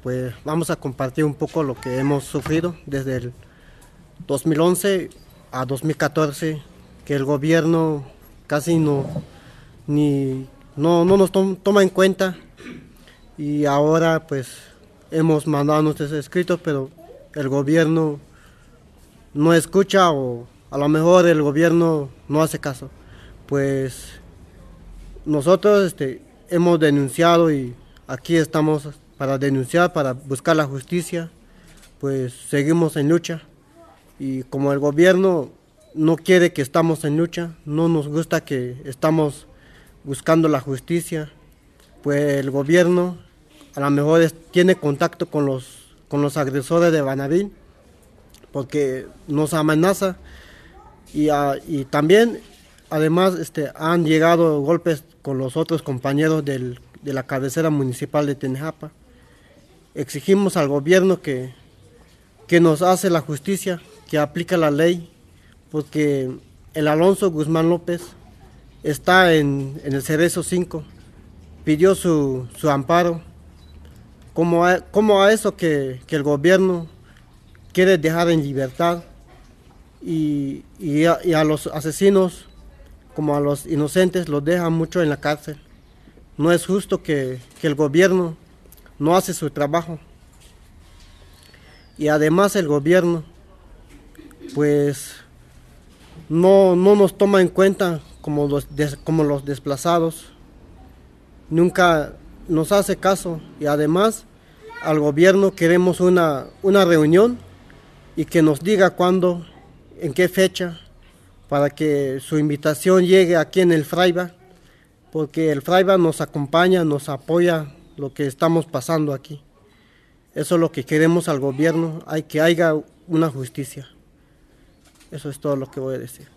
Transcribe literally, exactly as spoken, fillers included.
pues vamos a compartir un poco lo que hemos sufrido desde el dos mil once a dos mil catorce, que el gobierno casi no, ni, no, no nos to toma en cuenta, y ahora pues hemos mandado nuestros escritos, pero el gobierno no escucha, o a lo mejor el gobierno no hace caso. Pues nosotros este, hemos denunciado y aquí estamos para denunciar, para buscar la justicia. Pues seguimos en lucha, y como el gobierno no quiere que estamos en lucha, no nos gusta que estamos buscando la justicia, pues el gobierno a lo mejor es, tiene contacto con los, con los agresores de Banavín, porque nos amenaza, y, a, y también además este, han llegado golpes con los otros compañeros del, de la cabecera municipal de Tenejapa. Exigimos al gobierno que, que nos hace la justicia, que aplica la ley, porque el Alonso Guzmán López está en, en el Cerezo cinco, pidió su, su amparo. Como a, como a eso que, que el gobierno quiere dejar en libertad, y, y, a, y a los asesinos como a los inocentes los dejan mucho en la cárcel. No es justo que, que el gobierno no hace su trabajo. Y además el gobierno pues no, no nos toma en cuenta como los, des, como los desplazados. Nunca nos hace caso, y además al gobierno queremos una, una reunión, y que nos diga cuándo, en qué fecha, para que su invitación llegue aquí en el Fraiba, porque el Fraiba nos acompaña, nos apoya lo que estamos pasando aquí. Eso es lo que queremos al gobierno, hay que haya una justicia. Eso es todo lo que voy a decir.